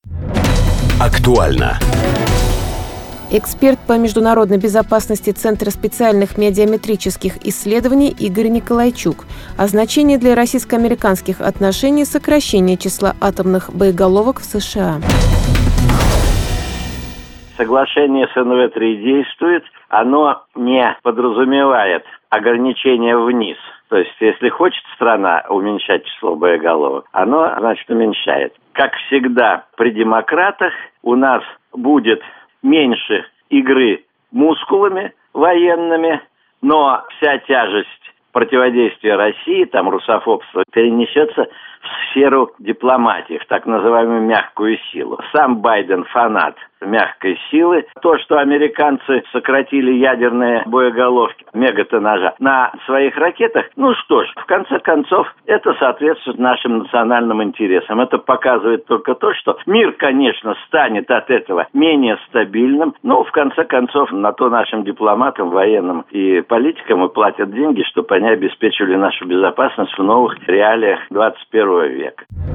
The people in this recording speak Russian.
Актуально. Эксперт по международной безопасности Центра специальных медиаметрических исследований Игорь Николайчук. О значении для российско-американских отношений сокращения числа атомных боеголовок в США. Соглашение с НВ-3 действует, оно не подразумевает ограничения вниз. То есть, если хочет страна уменьшать число боеголовок, оно, значит, уменьшает. Как всегда при демократах у нас будет меньше игры мускулами военными, но вся тяжесть противодействия России, там русофобства, перенесется в сферу дипломатии, в так называемую мягкую силу. Сам Байден фанат мягкой силы. То, что американцы сократили ядерные боеголовки мегатоннажа на своих ракетах, ну что ж, в конце концов, это соответствует нашим национальным интересам. Это показывает только то, что мир, конечно, станет от этого менее стабильным, но в конце концов на то нашим дипломатам, военным и политикам и платят деньги, чтобы они обеспечивали нашу безопасность в новых реалиях 21 века.